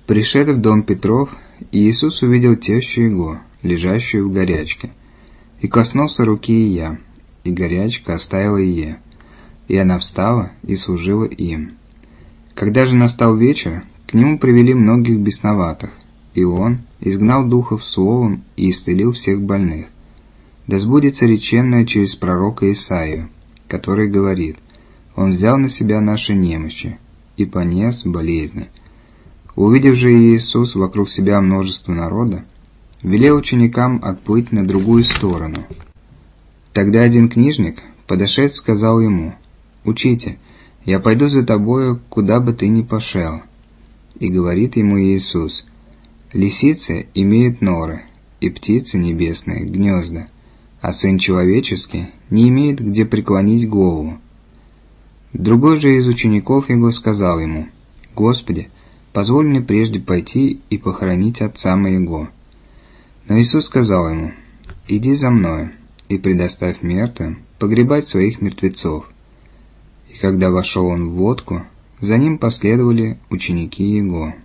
Пришед в дом Петров, Иисус увидел тещу его, лежащую в горячке, и коснулся руки ее, и горячка оставила ее, и она встала и служила им. Когда же настал вечер, к нему привели многих бесноватых, и он изгнал духов словом и исцелил всех больных. Да сбудется реченное через пророка Исаию, который говорит: «Он взял на себя наши немощи и понес болезни». Увидев же Иисус вокруг себя множество народа, велел ученикам отплыть на другую сторону. Тогда один книжник, подошед, сказал ему: «Учитель, я пойду за тобою, куда бы ты ни пошел». И говорит ему Иисус: «Лисицы имеют норы, и птицы небесные гнезда, а Сын Человеческий не имеет где преклонить голову». Другой же из учеников его сказал ему: «Господи, позволь мне прежде пойти и похоронить отца моего». Но Иисус сказал ему: «Иди за мною и предоставь мертвым погребать своих мертвецов». И когда вошел он в лодку, за ним последовали ученики его.